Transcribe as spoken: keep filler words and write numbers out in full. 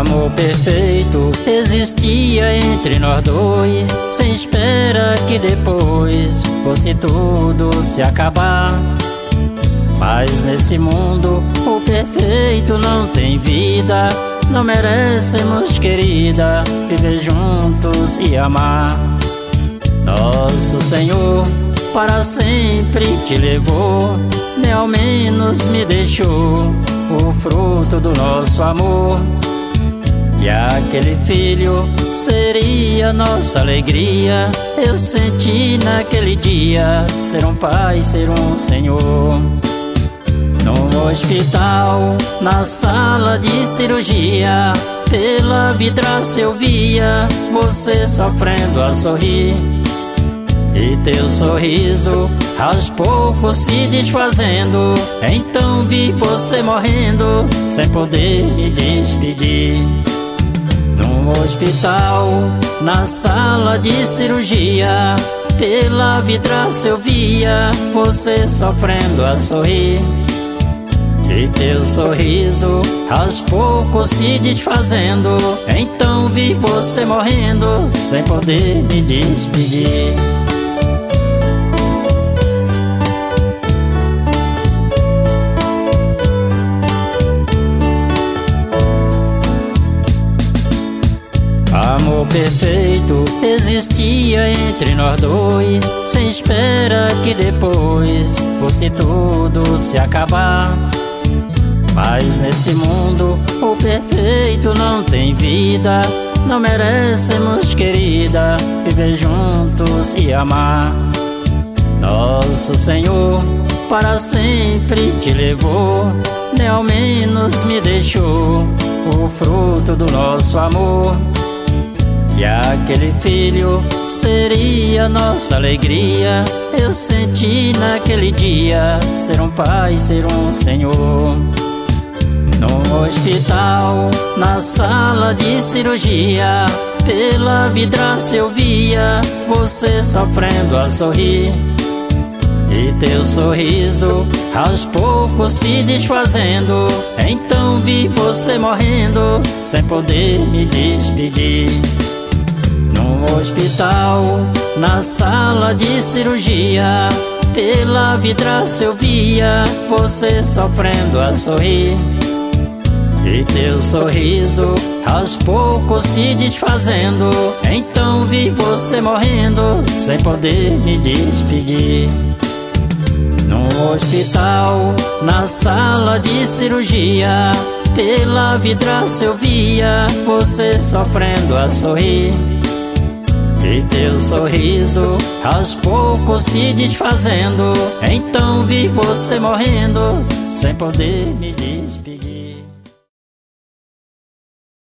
Amor perfeito existia entre nós dois, sem espera que depois fosse tudo se acabar. Mas nesse mundo o perfeito não tem vida. Não merecemos, querida, viver juntos e amar. Nosso Senhor para sempre te levou, nem ao menos me deixou o fruto do nosso amor. E aquele filho seria nossa alegria. Eu senti naquele dia ser um pai, ser um senhor. No hospital, na sala de cirurgia, pela vidraça eu via você sofrendo a sorrir. E teu sorriso aos poucos se desfazendo. Então vi você morrendo sem poder me despedir. No hospital, na sala de cirurgia, pela vidraça eu via você sofrendo a sorrir. E teu sorriso aos poucos se desfazendo. Então vi você morrendo sem poder me despedir. Amor perfeito existia entre nós dois, sem espera que depois fosse tudo se acabar. Mas nesse mundo o perfeito não tem vida. Não merecemos, querida, viver juntos e amar. Nosso Senhor para sempre te levou, nem ao menos me deixou o fruto do nosso amor. E aquele filho seria nossa alegria. Eu senti naquele dia ser um pai, ser um senhor. No hospital, na sala de cirurgia, pela vidraça eu via você sofrendo a sorrir. E teu sorriso aos poucos se desfazendo. Então vi você morrendo sem poder me despedir. No hospital, na sala de cirurgia, pela vidraça eu via você sofrendo a sorrir. E teu sorriso aos poucos se desfazendo. Então vi você morrendo sem poder me despedir. No hospital, na sala de cirurgia, pela vidraça eu via você sofrendo a sorrir. E teu sorriso aos poucos se desfazendo. Então vi você morrendo sem poder me despedir.